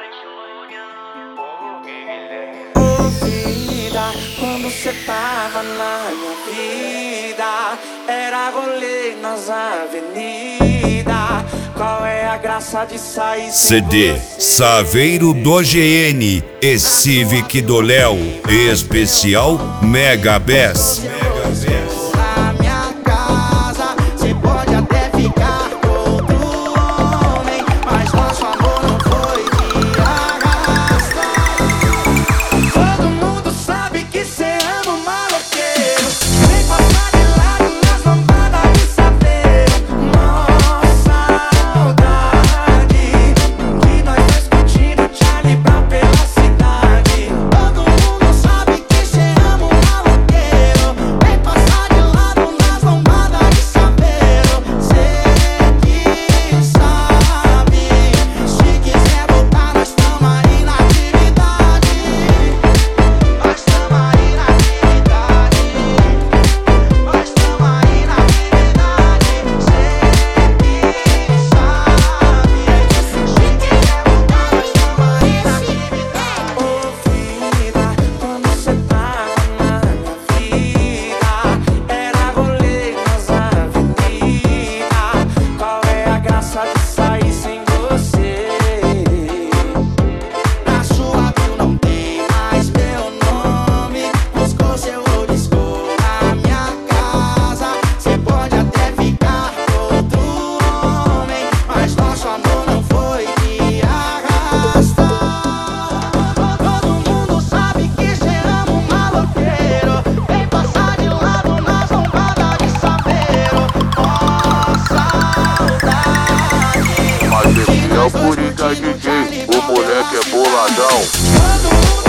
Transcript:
Ô vida, quando cê tava na minha vida, era rolê nas avenidas. Qual é a graça de sair sem CD você? Saveiro do OGN e Civic do Léo, especial Mega Bass. Na minha casa, cê pode até ficar com outro homem, mas nosso amor não foi de arrastar. Todo mundo sabe que cê ama um maloqueiro. Vem passar de lado nas lambadas de saveiro. Nossa saudade que nós dois curtindo Charlie Brown pela cidade. Todo mundo sabe que cê ama um maloqueiro. Vem passar de lado nas lambadas de saveiro. Cê que sabe, se quiser voltar nós tamo aí na atividade. Nós tamo aí na atividade. Nós tamo aí na atividade. Cê que sabe, se quiser voltar nós tamo aí na atividade. Ô vida, quando cê tava na minha vida, era rolê nas avenidas. Qual é a graça de sair sem você? Na sua bio não tem mais meu nome. Buscou seu old school na minha casa. Cê pode até ficar com outro homem, mas nosso amor não foi de arrastar. Todo mundo sabe que cê ama um maloqueiro. Vem passar de lado nas lambadas de saveiro. Ó saudade. Mas esse é o Coringa DJ, o moleque é boladão. Todo mundo